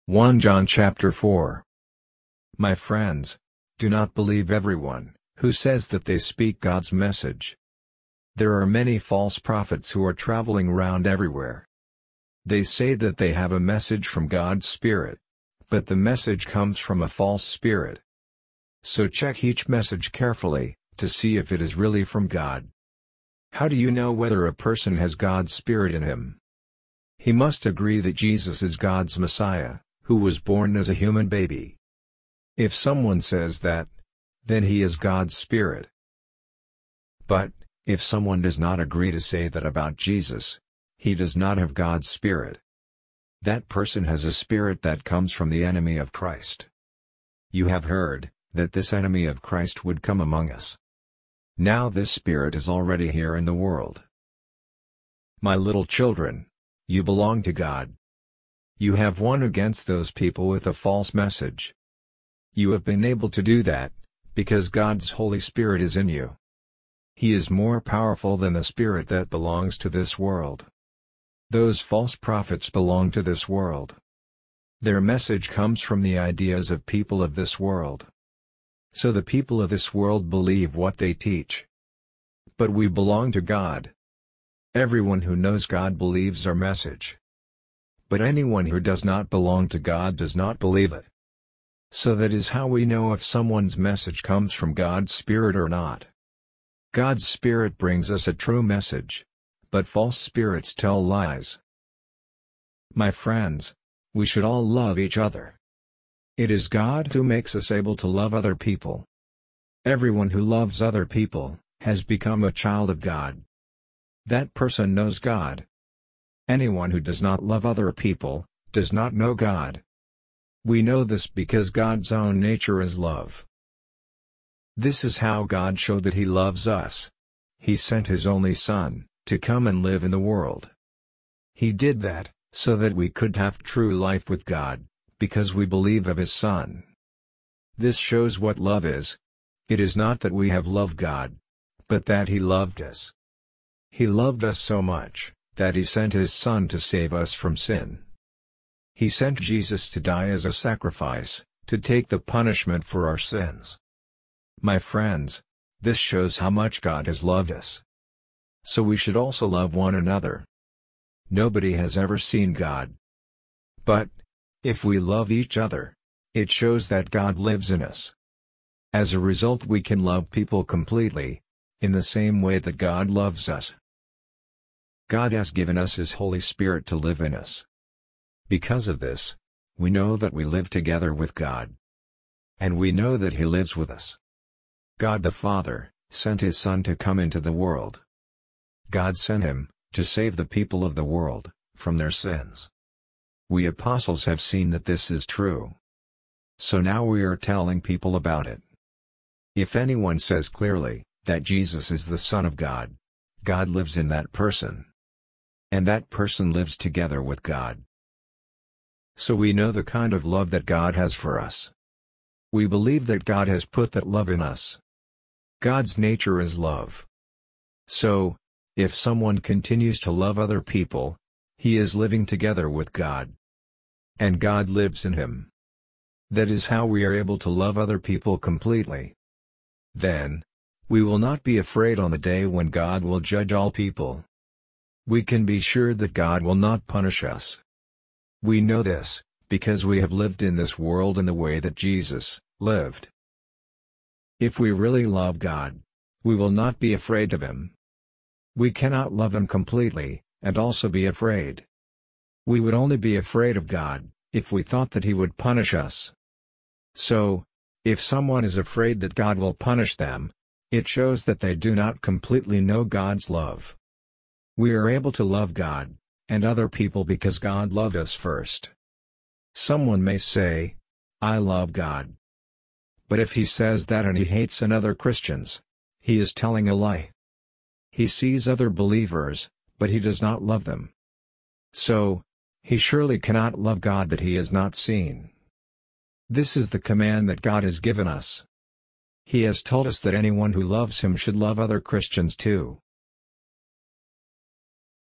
1 John chapter 4. My friends, do not believe everyone who says that they speak God's message. There are many false prophets who are traveling around everywhere. They say that they have a message from God's Spirit, but the message comes from a false spirit. So check each message carefully, to see if it is really from God. How do you know whether a person has God's Spirit in him? He must agree that Jesus is God's Messiah, who was born as a human baby. If someone says that, then he is God's Spirit. But, if someone does not agree to say that about Jesus, he does not have God's Spirit. That person has a spirit that comes from the enemy of Christ. You have heard that this enemy of Christ would come among us. Now this spirit is already here in the world. My little children, you belong to God. You have won against those people with a false message. You have been able to do that, because God's Holy Spirit is in you. He is more powerful than the spirit that belongs to this world. Those false prophets belong to this world. Their message comes from the ideas of people of this world. So the people of this world believe what they teach. But we belong to God. Everyone who knows God believes our message. But anyone who does not belong to God does not believe it. So that is how we know if someone's message comes from God's Spirit or not. God's Spirit brings us a true message, but false spirits tell lies. My friends, we should all love each other. It is God who makes us able to love other people. Everyone who loves other people has become a child of God. That person knows God. Anyone who does not love other people does not know God. We know this because God's own nature is love. This is how God showed that He loves us. He sent His only Son to come and live in the world. He did that so that we could have true life with God, because we believe of His Son. This shows what love is. It is not that we have loved God, but that He loved us. He loved us so much that He sent His Son to save us from sin. He sent Jesus to die as a sacrifice, to take the punishment for our sins. My friends, this shows how much God has loved us. So we should also love one another. Nobody has ever seen God. But, if we love each other, it shows that God lives in us. As a result, we can love people completely, in the same way that God loves us. God has given us His Holy Spirit to live in us. Because of this, we know that we live together with God. And we know that He lives with us. God the Father sent His Son to come into the world. God sent Him to save the people of the world from their sins. We apostles have seen that this is true. So now we are telling people about it. If anyone says clearly that Jesus is the Son of God, God lives in that person. And that person lives together with God. So we know the kind of love that God has for us. We believe that God has put that love in us. God's nature is love. So, if someone continues to love other people, he is living together with God. And God lives in him. That is how we are able to love other people completely. Then, we will not be afraid on the day when God will judge all people. We can be sure that God will not punish us. We know this, because we have lived in this world in the way that Jesus lived. If we really love God, we will not be afraid of Him. We cannot love Him completely, and also be afraid. We would only be afraid of God, if we thought that He would punish us. So, if someone is afraid that God will punish them, it shows that they do not completely know God's love. We are able to love God and other people because God loved us first. Someone may say, "I love God." But if he says that and he hates other Christians, he is telling a lie. He sees other believers, but he does not love them. So, he surely cannot love God that he has not seen. This is the command that God has given us. He has told us that anyone who loves Him should love other Christians too.